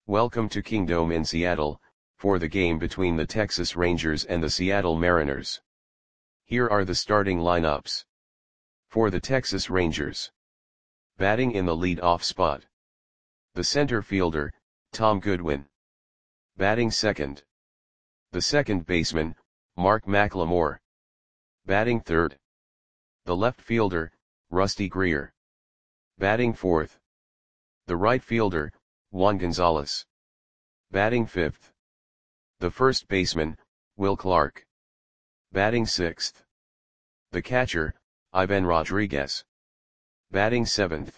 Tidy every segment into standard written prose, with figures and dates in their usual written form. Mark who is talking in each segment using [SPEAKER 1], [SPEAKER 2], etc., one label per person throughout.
[SPEAKER 1] Welcome to Kingdome in Seattle, for the game between the Texas Rangers and the Seattle Mariners. Here are the starting lineups. For the Texas Rangers. Batting in the lead-off spot. The center fielder, Tom Goodwin. Batting second. The second baseman, Mark McLemore. Batting third. The left fielder, Rusty Greer. Batting fourth. The right fielder, Juan Gonzalez. Batting fifth. The first baseman, Will Clark. Batting sixth. The catcher, Ivan Rodriguez. Batting seventh.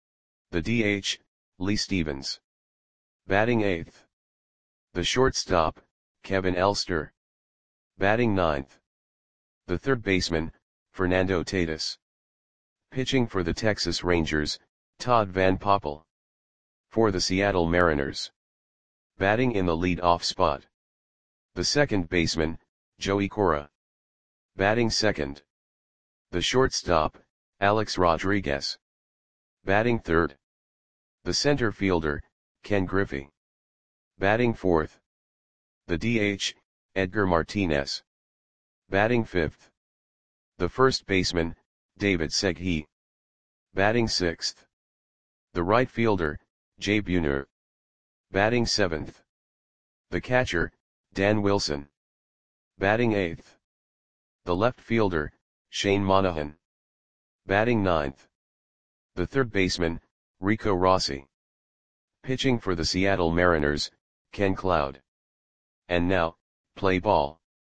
[SPEAKER 1] The DH, Lee Stevens. Batting eighth. The shortstop, Kevin Elster. Batting ninth. The third baseman, Fernando Tatis. Pitching for the Texas Rangers, Todd Van Poppel. For the Seattle Mariners. Batting in the lead-off spot. The second baseman, Joey Cora. Batting second. The shortstop, Alex Rodriguez. Batting third. The center fielder, Ken Griffey. Batting fourth. The DH, Edgar Martinez. Batting fifth. The first baseman, David Segui. Batting sixth. The right fielder, Jay Buhner. Batting seventh. The catcher, Dan Wilson. Batting eighth. The left fielder, Shane Monahan. Batting ninth. The third baseman, Rico Rossi. Pitching for the Seattle Mariners, Ken Cloud. And now, play ball.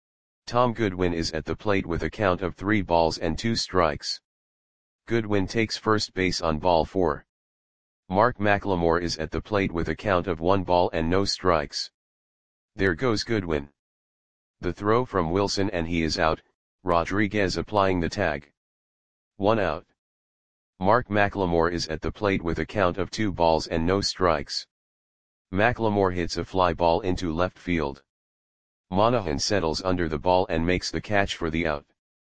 [SPEAKER 1] Tom Goodwin is at the plate with a count of 3 balls and 2 strikes. Goodwin takes first base on ball 4. Mark McLemore is at the plate with a count of 1 ball and no strikes. There goes Goodwin. The throw from Wilson and he is out, Rodriguez applying the tag. 1 out. Mark McLemore is at the plate with a count of 2 balls and no strikes. McLemore hits a fly ball into left field. Monahan settles under the ball and makes the catch for the out.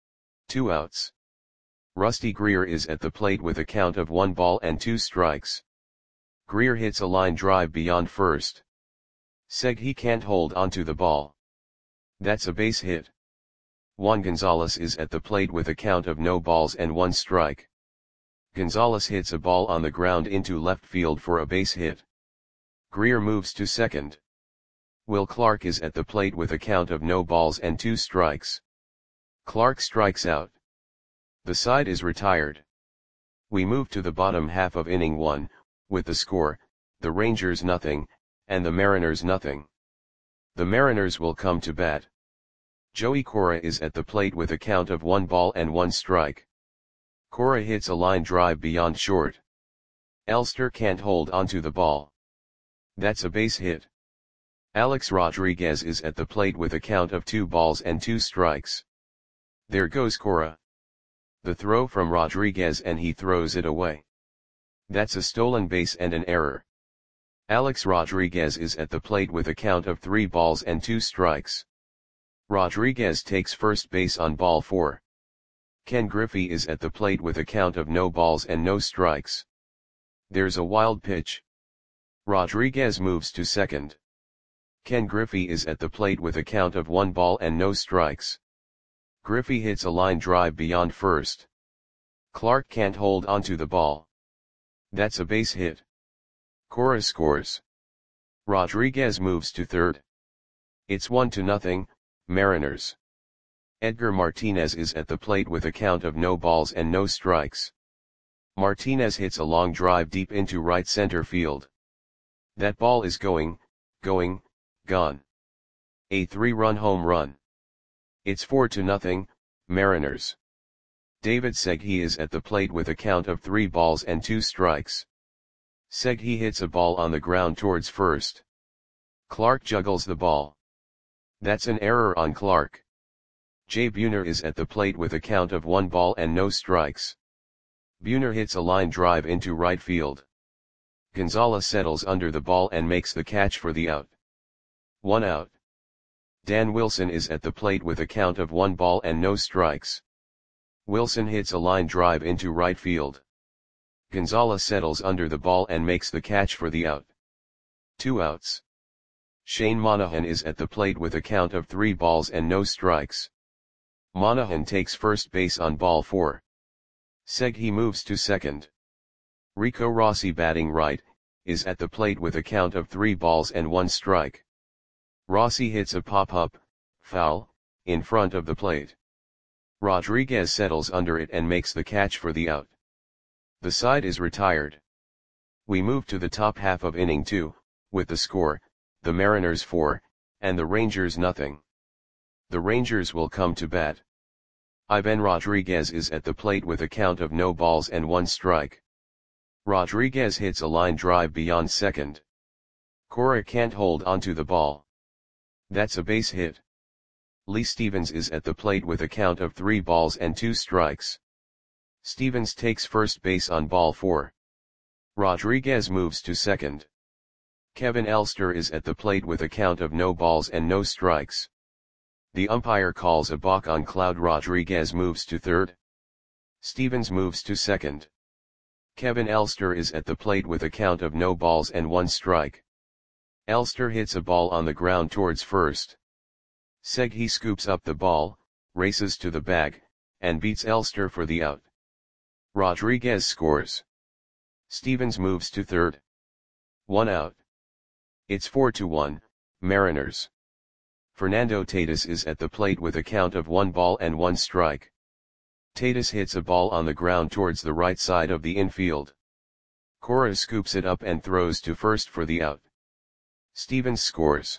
[SPEAKER 1] 2 outs. Rusty Greer is at the plate with a count of 1 ball and 2 strikes. Greer hits a line drive beyond first. Segui can't hold onto the ball. That's a base hit. Juan Gonzalez is at the plate with a count of no balls and 1 strike. Gonzalez hits a ball on the ground into left field for a base hit. Greer moves to second. Will Clark is at the plate with a count of no balls and 2 strikes. Clark strikes out. The side is retired. We move to the bottom half of inning 1, with the score, the Rangers nothing, and the Mariners nothing. The Mariners will come to bat. Joey Cora is at the plate with a count of 1 ball and 1 strike. Cora hits a line drive beyond short. Elster can't hold onto the ball. That's a base hit. Alex Rodriguez is at the plate with a count of 2 balls and 2 strikes. There goes Cora. The throw from Rodriguez and he throws it away. That's a stolen base and an error. Alex Rodriguez is at the plate with a count of 3 balls and 2 strikes. Rodriguez takes first base on ball 4. Ken Griffey is at the plate with a count of no balls and no strikes. There's a wild pitch. Rodriguez moves to second. Ken Griffey is at the plate with a count of 1 ball and no strikes. Griffey hits a line drive beyond first. Clark can't hold onto the ball. That's a base hit. Cora scores. Rodriguez moves to third. It's 1-0, Mariners. Edgar Martinez is at the plate with a count of no balls and no strikes. Martinez hits a long drive deep into right center field. That ball is gone. A 3-run home run. It's 4-0, Mariners. David Segui is at the plate with a count of 3 balls and 2 strikes. Segui hits a ball on the ground towards first. Clark juggles the ball. That's an error on Clark. Jay Buhner is at the plate with a count of 1 ball and no strikes. Buhner hits a line drive into right field. Gonzalez settles under the ball and makes the catch for the out. 1 out. Dan Wilson is at the plate with a count of 1 ball and no strikes. Wilson hits a line drive into right field. Gonzalez settles under the ball and makes the catch for the out. 2 outs. Shane Monahan is at the plate with a count of 3 balls and no strikes. Monahan takes first base on ball 4. Seghi moves to second. Rico Rossi, batting right, is at the plate with a count of 3 balls and 1 strike. Rossi hits a pop-up, foul, in front of the plate. Rodriguez settles under it and makes the catch for the out. The side is retired. We move to the top half of inning 2, with the score, the Mariners 4, and the Rangers nothing. The Rangers will come to bat. Ivan Rodriguez is at the plate with a count of no balls and 1 strike. Rodriguez hits a line drive beyond second. Cora can't hold onto the ball. That's a base hit. Lee Stevens is at the plate with a count of 3 balls and 2 strikes. Stevens takes first base on ball 4. Rodriguez moves to second. Kevin Elster is at the plate with a count of no balls and no strikes. The umpire calls a balk on Cloud. Rodriguez moves to third. Stevens moves to second. Kevin Elster is at the plate with a count of no balls and 1 strike. Elster hits a ball on the ground towards first. Seghi scoops up the ball, races to the bag, and beats Elster for the out. Rodriguez scores. Stevens moves to third. 1 out. It's 4-1, Mariners. Fernando Tatis is at the plate with a count of 1 ball and 1 strike. Tatis hits a ball on the ground towards the right side of the infield. Cora scoops it up and throws to first for the out. Stevens scores.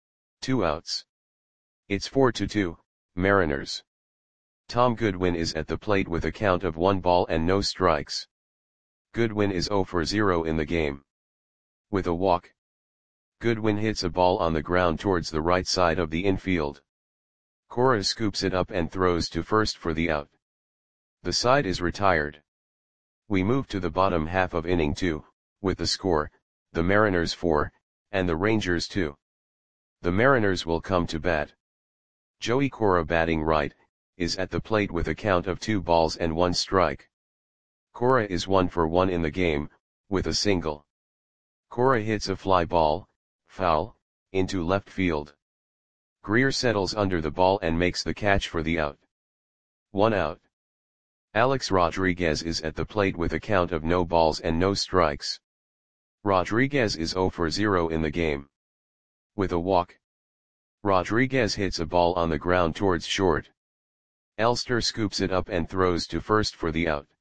[SPEAKER 1] 2 outs. It's 4-2, Mariners. Tom Goodwin is at the plate with a count of 1 ball and no strikes. Goodwin is 0 for 0 in the game. With a walk, Goodwin hits a ball on the ground towards the right side of the infield. Cora scoops it up and throws to first for the out. The side is retired. We move to the bottom half of inning 2, with the score, the Mariners 4, and the Rangers 2. The Mariners will come to bat. Joey Cora, batting right, is at the plate with a count of 2 balls and 1 strike. Cora is 1 for 1 in the game, with a single. Cora hits a fly ball, foul, into left field. Greer settles under the ball and makes the catch for the out. 1 out. Alex Rodriguez is at the plate with a count of no balls and no strikes. Rodriguez is 0 for 0 in the game. With a walk, Rodriguez hits a ball on the ground towards short. Elster scoops it up and throws to first for the out.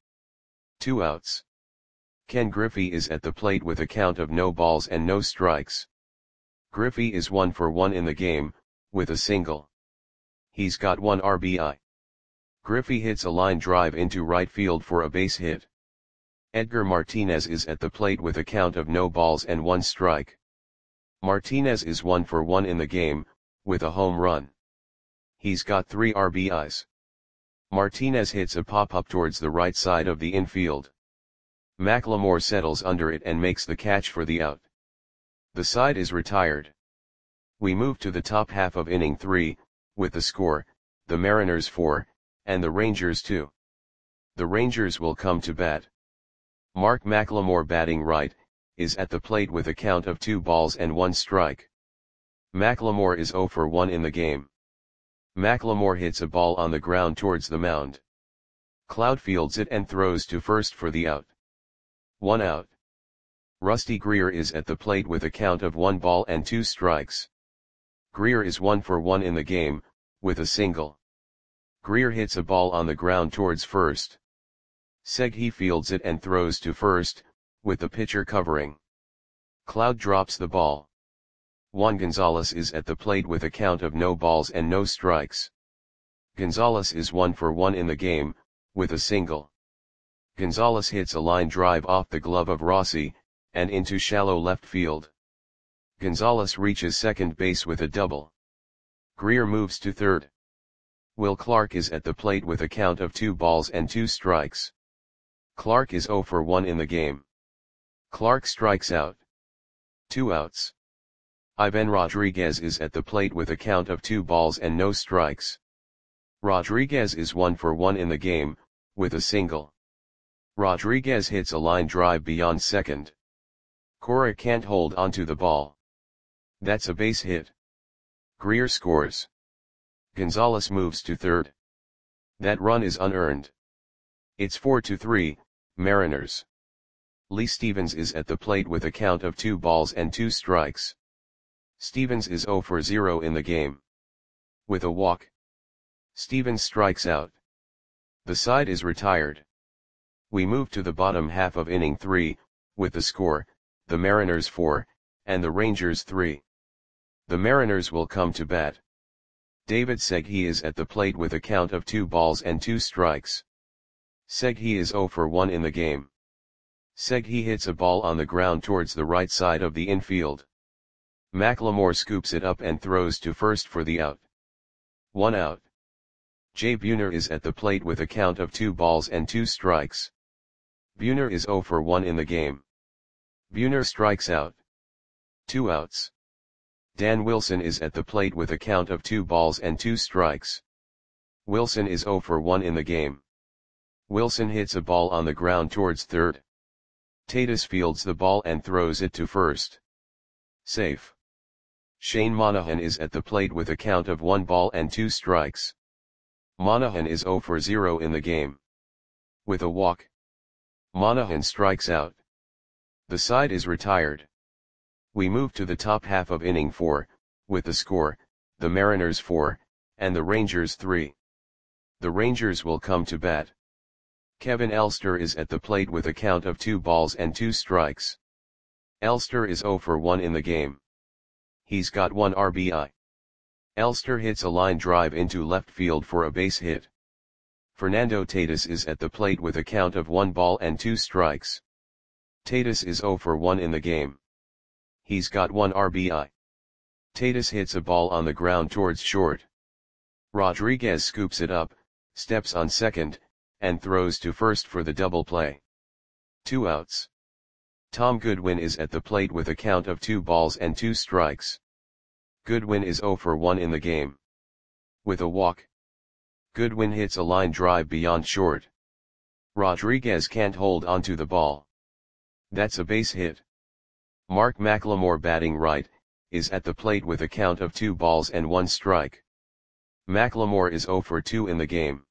[SPEAKER 1] 2 outs. Ken Griffey is at the plate with a count of no balls and no strikes. Griffey is 1 for 1 in the game, with a single. He's got 1 RBI. Griffey hits a line drive into right field for a base hit. Edgar Martinez is at the plate with a count of no balls and 1 strike. Martinez is 1 for 1 in the game, with a home run. He's got 3 RBIs. Martinez hits a pop-up towards the right side of the infield. McLemore settles under it and makes the catch for the out. The side is retired. We move to the top half of inning 3, with the score, the Mariners 4, and the Rangers 2. The Rangers will come to bat. Mark McLemore, batting right, is at the plate with a count of 2 balls and 1 strike. McLemore is 0 for 1 in the game. McLemore hits a ball on the ground towards the mound. Cloud fields it and throws to first for the out. 1 out. Rusty Greer is at the plate with a count of 1 ball and 2 strikes. Greer is 1 for 1 in the game, with a single. Greer hits a ball on the ground towards first. Seghi fields it and throws to first, with the pitcher covering. Cloud drops the ball. Juan Gonzalez is at the plate with a count of no balls and no strikes. Gonzalez is 1 for 1 in the game, with a single. Gonzalez hits a line drive off the glove of Rossi, and into shallow left field. Gonzalez reaches second base with a double. Greer moves to third. Will Clark is at the plate with a count of 2 balls and 2 strikes. Clark is 0 for 1 in the game. Clark strikes out. 2 outs. Ivan Rodriguez is at the plate with a count of 2 balls and no strikes. Rodriguez is 1 for 1 in the game, with a single. Rodriguez hits a line drive beyond second. Cora can't hold onto the ball. That's a base hit. Greer scores. Gonzalez moves to third. That run is unearned. It's 4-3, Mariners. Lee Stevens is at the plate with a count of 2 balls and 2 strikes. Stevens is 0 for 0 in the game. With a walk, Stevens strikes out. The side is retired. We move to the bottom half of inning 3, with the score, the Mariners 4, and the Rangers 3. The Mariners will come to bat. David Segui is at the plate with a count of 2 balls and 2 strikes. Segui is 0 for 1 in the game. Segui hits a ball on the ground towards the right side of the infield. McLemore scoops it up and throws to first for the out. 1 out. Jay Buhner is at the plate with a count of 2 balls and 2 strikes. Buhner is 0 for 1 in the game. Buhner strikes out. 2 outs. Dan Wilson is at the plate with a count of 2 balls and 2 strikes. Wilson is 0 for 1 in the game. Wilson hits a ball on the ground towards third. Tatis fields the ball and throws it to first. Safe. Shane Monahan is at the plate with a count of 1 ball and 2 strikes. Monahan is 0 for 0 in the game. With a walk, Monahan strikes out. The side is retired. We move to the top half of inning 4, with the score, the Mariners 4, and the Rangers 3. The Rangers will come to bat. Kevin Elster is at the plate with a count of 2 balls and 2 strikes. Elster is 0 for 1 in the game. He's got 1 RBI. Elster hits a line drive into left field for a base hit. Fernando Tatis is at the plate with a count of 1 ball and 2 strikes. Tatis is 0 for 1 in the game. He's got 1 RBI. Tatis hits a ball on the ground towards short. Rodriguez scoops it up, steps on second, and throws to first for the double play. 2 outs. Tom Goodwin is at the plate with a count of 2 balls and 2 strikes. Goodwin is 0 for 1 in the game. With a walk, Goodwin hits a line drive beyond short. Rodriguez can't hold onto the ball. That's a base hit. Mark McLemore, batting right, is at the plate with a count of 2 balls and 1 strike. McLemore is 0 for 2 in the game.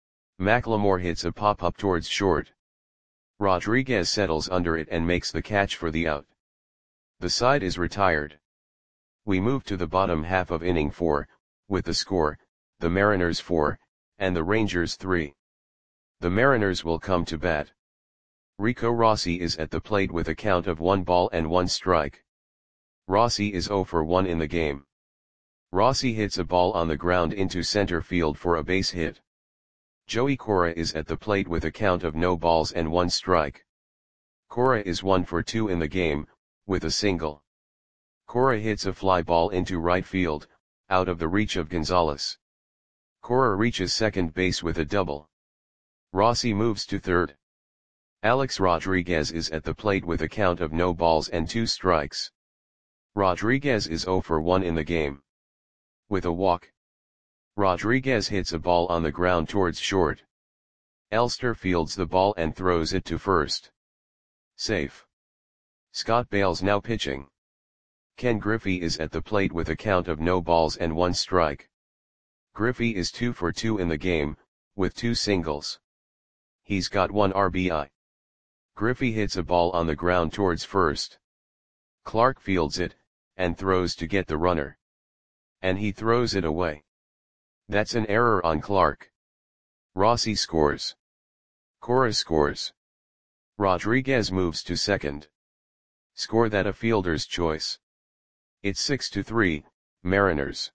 [SPEAKER 1] McLemore hits a pop-up towards short. Rodriguez settles under it and makes the catch for the out. The side is retired. We move to the bottom half of inning 4, with the score, the Mariners 4, and the Rangers 3. The Mariners will come to bat. Rico Rossi is at the plate with a count of 1 ball and 1 strike. Rossi is 0 for 1 in the game. Rossi hits a ball on the ground into center field for a base hit. Joey Cora is at the plate with a count of no balls and 1 strike. Cora is 1 for 2 in the game, with a single. Cora hits a fly ball into right field, out of the reach of Gonzalez. Cora reaches second base with a double. Rossi moves to third. Alex Rodriguez is at the plate with a count of no balls and 2 strikes. Rodriguez is 0 for 1 in the game. With a walk, Rodriguez hits a ball on the ground towards short. Elster fields the ball and throws it to first. Safe. Scott Bales now pitching. Ken Griffey is at the plate with a count of no balls and 1 strike. Griffey is 2 for 2 in the game, with 2 singles. He's got 1 RBI. Griffey hits a ball on the ground towards first. Clark fields it, and throws to get the runner. And he throws it away. That's an error on Clark. Rossi scores. Cora scores. Rodriguez moves to second. Score that a fielder's choice. It's 6-3, Mariners.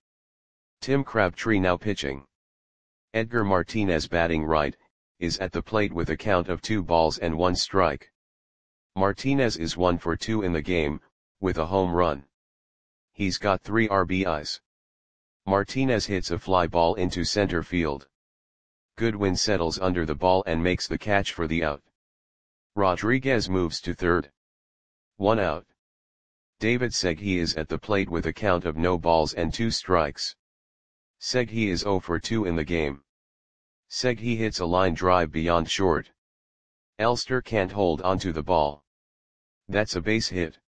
[SPEAKER 1] Tim Crabtree now pitching. Edgar Martinez, batting right, is at the plate with a count of 2 balls and 1 strike. Martinez is 1 for 2 in the game, with a home run. He's got 3 RBIs. Martinez hits a fly ball into center field. Goodwin settles under the ball and makes the catch for the out. Rodriguez moves to third. 1 out. David Segui is at the plate with a count of no balls and 2 strikes. Segui is 0 for 2 in the game. Segui hits a line drive beyond short. Elster can't hold onto the ball. That's a base hit.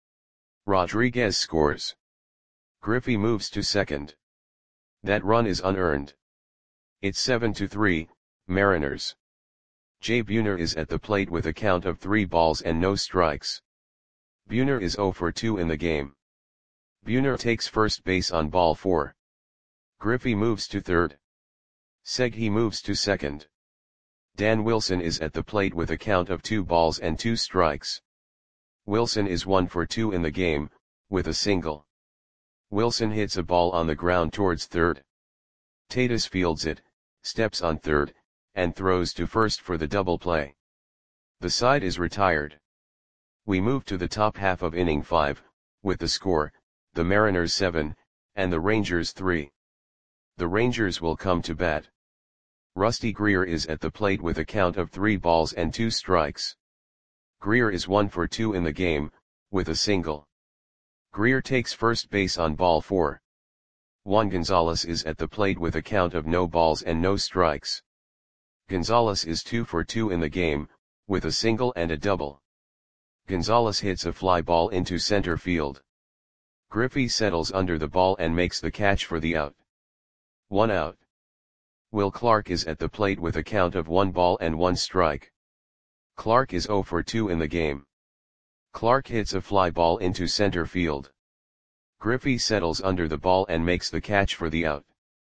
[SPEAKER 1] Rodriguez scores. Griffey moves to second. That run is unearned. It's 7-3, Mariners. Jay Buhner is at the plate with a count of 3 balls and no strikes. Buhner is 0 for 2 in the game. Buhner takes first base on ball 4. Griffey moves to third. Segui moves to second. Dan Wilson is at the plate with a count of 2 balls and 2 strikes. Wilson is 1 for 2 in the game, with a single. Wilson hits a ball on the ground towards third. Tatis fields it, steps on third, and throws to first for the double play. The side is retired. We move to the top half of inning 5, with the score, the Mariners 7, and the Rangers 3. The Rangers will come to bat. Rusty Greer is at the plate with a count of 3 balls and 2 strikes. Greer is 1 for 2 in the game, with a single. Greer takes first base on ball 4. Juan Gonzalez is at the plate with a count of no balls and no strikes. Gonzalez is 2 for 2 in the game, with a single and a double. Gonzalez hits a fly ball into center field. Griffey settles under the ball and makes the catch for the out. 1 out. Will Clark is at the plate with a count of 1 ball and 1 strike. Clark is 0 for 2 in the game. Clark hits a fly ball into center field. Griffey settles under the ball and makes the catch for the out.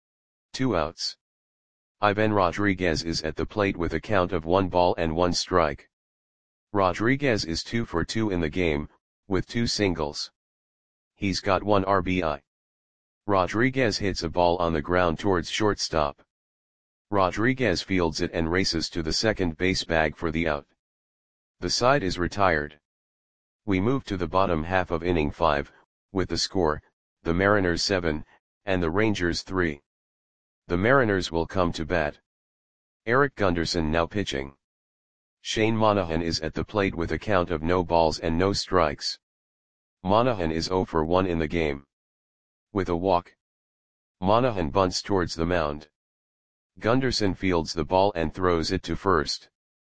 [SPEAKER 1] 2 outs. Ivan Rodriguez is at the plate with a count of 1 ball and 1 strike. Rodriguez is 2 for 2 in the game, with 2 singles. He's got 1 RBI. Rodriguez hits a ball on the ground towards shortstop. Rodriguez fields it and races to the second base bag for the out. The side is retired. We move to the bottom half of inning 5, with the score, the Mariners 7, and the Rangers 3. The Mariners will come to bat. Eric Gunderson now pitching. Shane Monahan is at the plate with a count of no balls and no strikes. Monahan is 0 for 1 in the game. With a walk. Monahan bunts towards the mound. Gunderson fields the ball and throws it to first.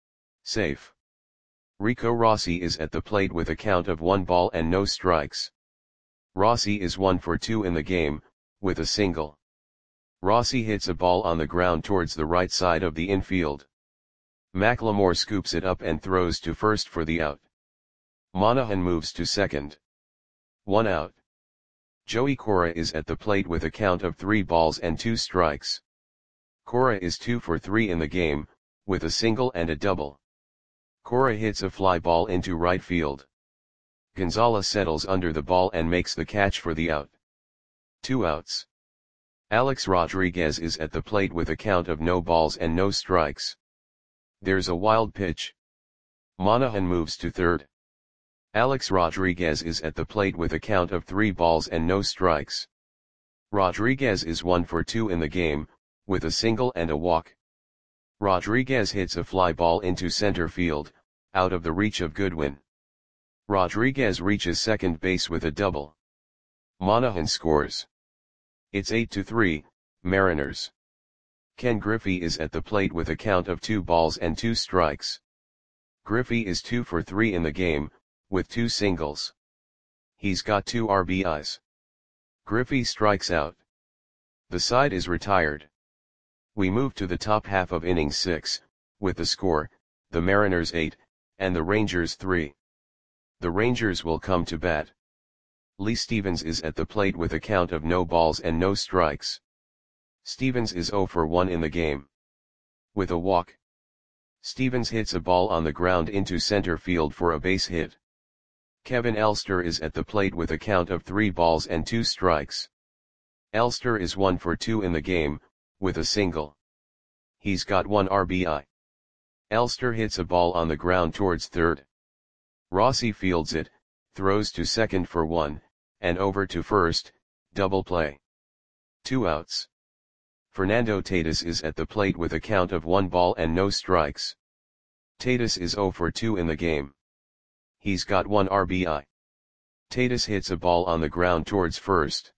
[SPEAKER 1] Safe. Rico Rossi is at the plate with a count of 1 ball and no strikes. Rossi is 1 for 2 in the game, with a single. Rossi hits a ball on the ground towards the right side of the infield. McLemore scoops it up and throws to first for the out. Monahan moves to second. 1 out. Joey Cora is at the plate with a count of 3 balls and 2 strikes. Cora is 2 for 3 in the game, with a single and a double. Cora hits a fly ball into right field. Gonzalez settles under the ball and makes the catch for the out. 2 outs. Alex Rodriguez is at the plate with a count of no balls and no strikes. There's a wild pitch. Monahan moves to third. Alex Rodriguez is at the plate with a count of 3 balls and no strikes. Rodriguez is 1 for 2 in the game, with a single and a walk. Rodriguez hits a fly ball into center field, out of the reach of Goodwin. Rodriguez reaches second base with a double. Monahan scores. It's 8-3, Mariners. Ken Griffey is at the plate with a count of 2 balls and 2 strikes. Griffey is 2 for 3 in the game, with 2 singles. He's got 2 RBIs. Griffey strikes out. The side is retired. We move to the top half of inning 6, with the score, the Mariners 8, and the Rangers 3. The Rangers will come to bat. Lee Stevens is at the plate with a count of no balls and no strikes. Stevens is 0 for 1 in the game. With a walk. Stevens hits a ball on the ground into center field for a base hit. Kevin Elster is at the plate with a count of 3 balls and 2 strikes. Elster is 1 for 2 in the game, with a single. He's got 1 RBI. Elster hits a ball on the ground towards third. Rossi fields it, throws to second for 1, and over to first, double play. 2 outs. Fernando Tatis is at the plate with a count of 1 ball and no strikes. Tatis is 0 for 2 in the game. He's got 1 RBI. Tatis hits a ball on the ground towards first.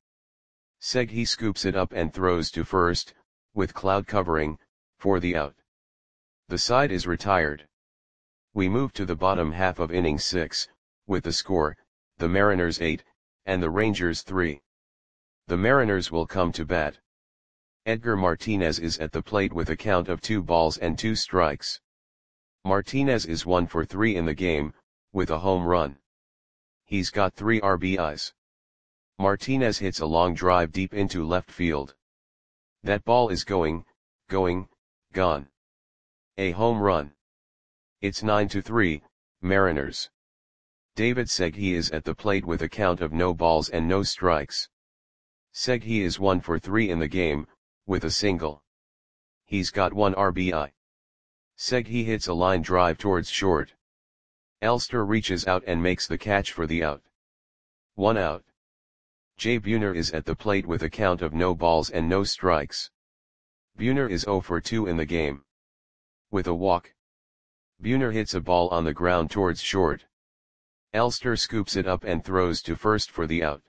[SPEAKER 1] Segui scoops it up and throws to first, with cloud covering, for the out. The side is retired. We move to the bottom half of inning 6, with the score, the Mariners 8, and the Rangers 3. The Mariners will come to bat. Edgar Martinez is at the plate with a count of 2 balls and 2 strikes. Martinez is 1 for 3 in the game, with a home run. He's got 3 RBIs. Martinez hits a long drive deep into left field. That ball is gone. A home run. It's 9-3, Mariners. David Segui is at the plate with a count of no balls and no strikes. Segui is 1 for 3 in the game, with a single. He's got 1 RBI. Segui hits a line drive towards short. Elster reaches out and makes the catch for the out. 1 out. Jay Buhner is at the plate with a count of no balls and no strikes. Buhner is 0 for 2 in the game. With a walk. Buhner hits a ball on the ground towards short. Elster scoops it up and throws to first for the out.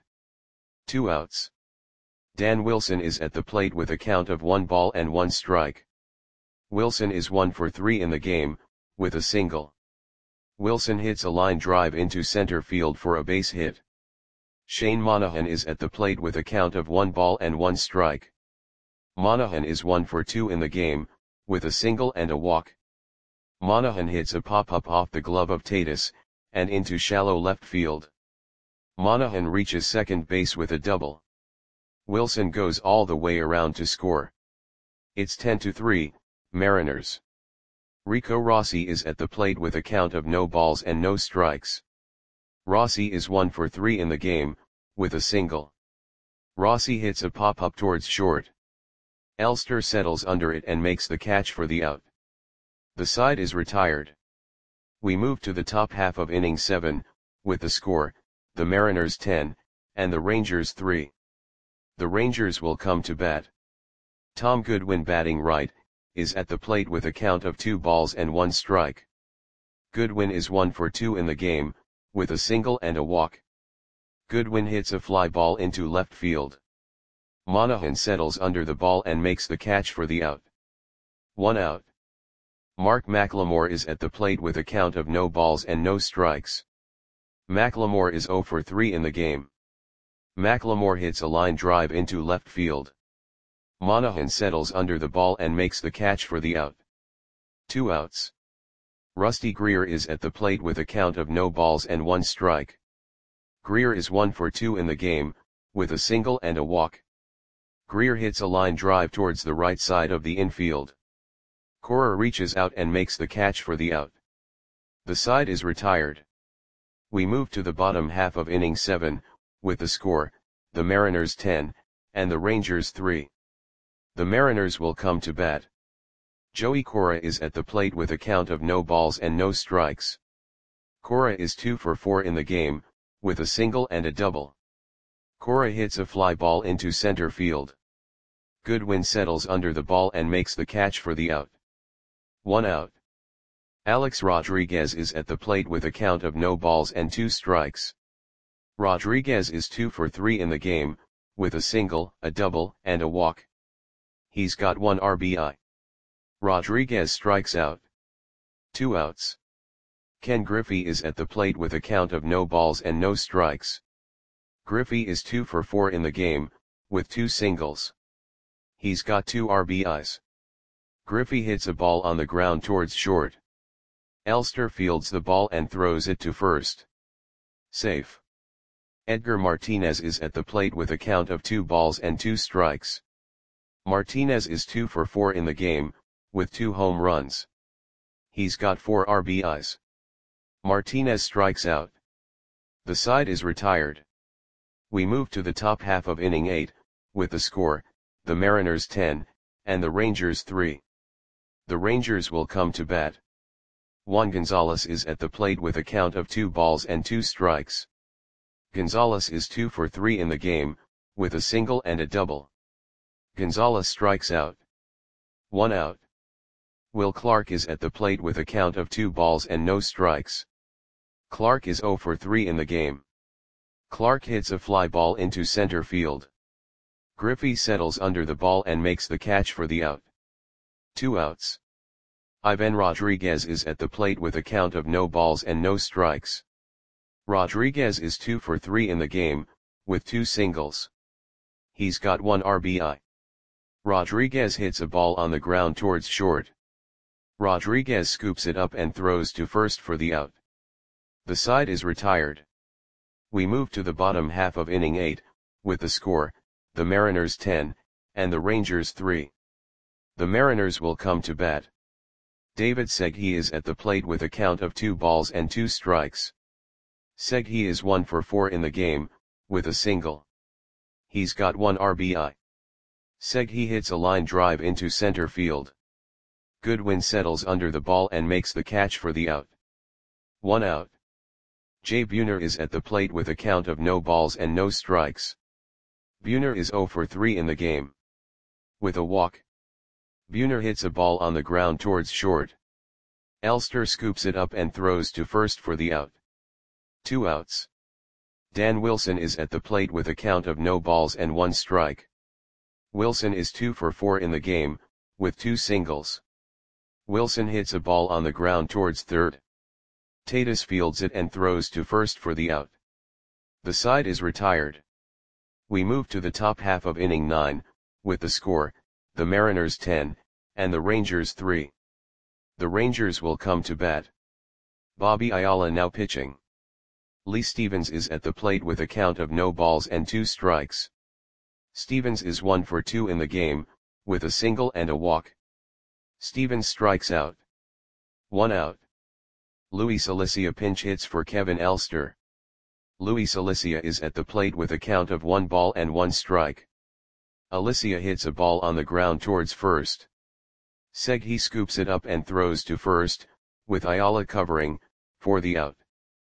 [SPEAKER 1] 2 outs. Dan Wilson is at the plate with a count of 1 ball and 1 strike. Wilson is 1 for 3 in the game, with a single. Wilson hits a line drive into center field for a base hit. Shane Monahan is at the plate with a count of 1 ball and 1 strike. Monahan is 1 for 2 in the game, with a single and a walk. Monahan hits a pop-up off the glove of Tatis, and into shallow left field. Monahan reaches second base with a double. Wilson goes all the way around to score. It's 10-3, Mariners. Rico Rossi is at the plate with a count of no balls and no strikes. Rossi is 1 for 3 in the game, with a single. Rossi hits a pop-up towards short. Elster settles under it and makes the catch for the out. The side is retired. We move to the top half of inning 7, with the score, the Mariners 10, and the Rangers 3. The Rangers will come to bat. Tom Goodwin, batting right, is at the plate with a count of 2 balls and 1 strike. Goodwin is 1 for 2 in the game, with a single and a walk. Goodwin hits a fly ball into left field. Monahan settles under the ball and makes the catch for the out. 1 out. Mark McLemore is at the plate with a count of no balls and no strikes. McLemore is 0 for 3 in the game. McLemore hits a line drive into left field. Monahan settles under the ball and makes the catch for the out. 2 outs. Rusty Greer is at the plate with a count of no balls and 1 strike. Greer is 1 for 2 in the game, with a single and a walk. Greer hits a line drive towards the right side of the infield. Cora reaches out and makes the catch for the out. The side is retired. We move to the bottom half of inning 7, with the score, the Mariners 10, and the Rangers 3. The Mariners will come to bat. Joey Cora is at the plate with a count of no balls and no strikes. Cora is 2 for 4 in the game, with a single and a double. Cora hits a fly ball into center field. Goodwin settles under the ball and makes the catch for the out. 1 out. Alex Rodriguez is at the plate with a count of no balls and 2 strikes. Rodriguez is 2 for 3 in the game, with a single, a double, and a walk. He's got 1 RBI. Rodriguez strikes out. 2 outs. Ken Griffey is at the plate with a count of no balls and no strikes. Griffey is 2 for 4 in the game, with 2 singles. He's got 2 RBIs. Griffey hits a ball on the ground towards short. Elster fields the ball and throws it to first. Safe. Edgar Martinez is at the plate with a count of 2 balls and 2 strikes. Martinez is 2 for 4 in the game, with 2 home runs. He's got 4 RBIs. Martinez strikes out. The side is retired. We move to the top half of inning 8, with the score, the Mariners 10, and the Rangers 3. The Rangers will come to bat. Juan Gonzalez is at the plate with a count of 2 balls and 2 strikes. Gonzalez is 2 for 3 in the game, with a single and a double. Gonzalez strikes out. 1 out. Will Clark is at the plate with a count of 2 balls and no strikes. Clark is 0 for 3 in the game. Clark hits a fly ball into center field. Griffey settles under the ball and makes the catch for the out. 2 outs. Ivan Rodriguez is at the plate with a count of no balls and no strikes. Rodriguez is 2 for 3 in the game, with 2 singles. He's got 1 RBI. Rodriguez hits a ball on the ground towards short. Rodriguez scoops it up and throws to first for the out. The side is retired. We move to the bottom half of inning 8, with the score, the Mariners 10, and the Rangers 3. The Mariners will come to bat. David Segui is at the plate with a count of 2 balls and 2 strikes. Segui is 1 for 4 in the game, with a single. He's got 1 RBI. Segui hits a line drive into center field. Goodwin settles under the ball and makes the catch for the out. 1 out. Jay Buhner is at the plate with a count of no balls and no strikes. Buhner is 0 for 3 in the game. With a walk. Buhner hits a ball on the ground towards short. Elster scoops it up and throws to first for the out. 2 outs. Dan Wilson is at the plate with a count of no balls and 1 strike. Wilson is 2 for 4 in the game, with 2 singles. Wilson hits a ball on the ground towards third. Tatis fields it and throws to first for the out. The side is retired. We move to the top half of inning 9, with the score, the Mariners 10, and the Rangers 3. The Rangers will come to bat. Bobby Ayala now pitching. Lee Stevens is at the plate with a count of no balls and 2 strikes. Stevens is 1 for 2 in the game, with a single and a walk. Stevens strikes out. 1 out. Luis Alicia pinch hits for Kevin Elster. Luis Alicia is at the plate with a count of 1 ball and 1 strike. Alicia hits a ball on the ground towards first. Segui scoops it up and throws to first, with Ayala covering, for the out.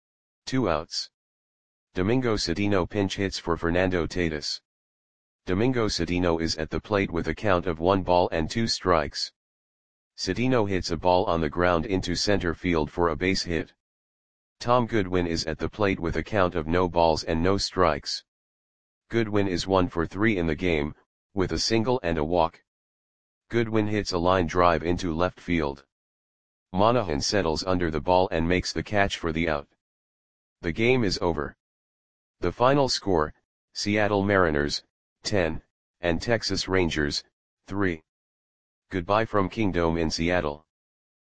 [SPEAKER 1] 2 outs. Domingo Cedeno pinch hits for Fernando Tatis. Domingo Cedeno is at the plate with a count of 1 ball and 2 strikes. Cedeno hits a ball on the ground into center field for a base hit. Tom Goodwin is at the plate with a count of no balls and no strikes. Goodwin is 1 for 3 in the game, with a single and a walk. Goodwin hits a line drive into left field. Monahan settles under the ball and makes the catch for the out. The game is over. The final score, Seattle Mariners, 10, and Texas Rangers, 3. Goodbye from Kingdome in Seattle.